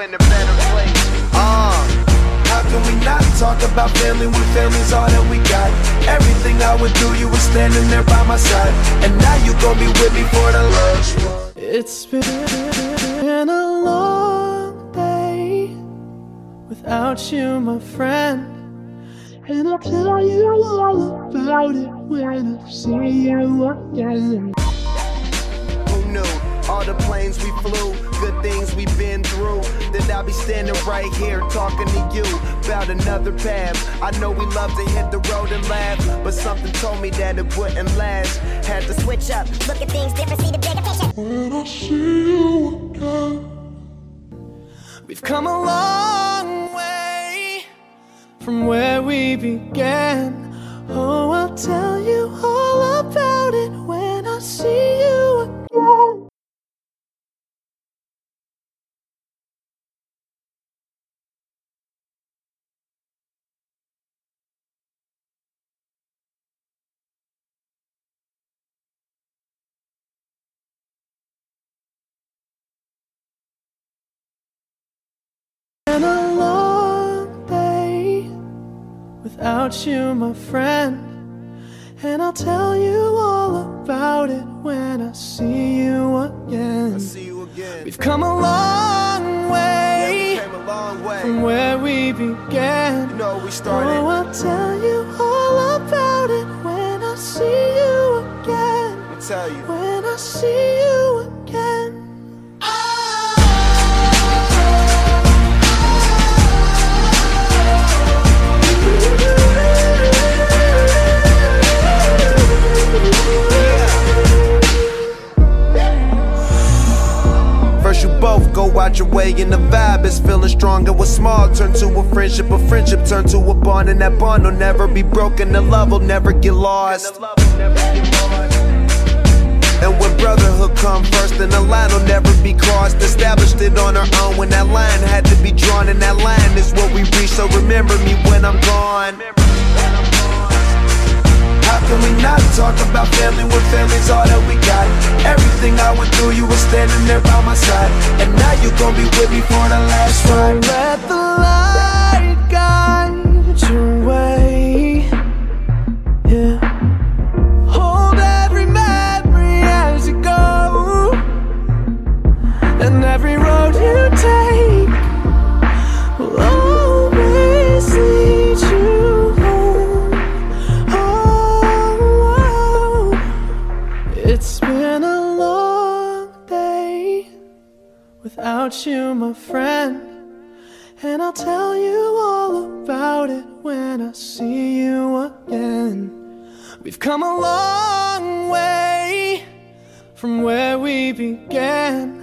in a better place. How can we not talk about family when family's all that we got? Everything I would do, you were standing there by my side, and now you gon' be with me for the last one. It's been a long day without you, my friend, and I'll tell you all about it when I see you again. Who knew? All the planes we flew, good things we've been through, that I'll be standing right here talking to you about another path. I know we love to hit the road and laugh, but something told me that it wouldn't last. Had to switch up, look at things different, see the bigger picture. When I see you again, we've come a long way from where we began. Oh, I'll tell you all about it when I see you again. Been a long day without you, my friend, and I'll tell you all about it when I see you again. We've come a long way, from where we began. You know we started. Oh, I'll tell you all about it when I see you again. I'll tell you. When I see you again. First you both go out your way and the vibe is feeling strong. And what's small turn to a friendship turn to a bond, and that bond will never be broken. The love will never get lost. And when brotherhood come first, then the line will never be crossed. Established it on our own when that line had to be drawn, and that line is what we reach. So remember me when I'm gone. How can we not talk about family when family's all that we got? Everything I went through, you were standing there by my side, and now you gon' be with me for the last ride. Let the light guide your way, yeah. Hold every memory as you go, and every road you take will always lead you home. Oh, it's been a long day without you, my friend, and I'll tell you all about it when I see you again. We've come a long way from where we began.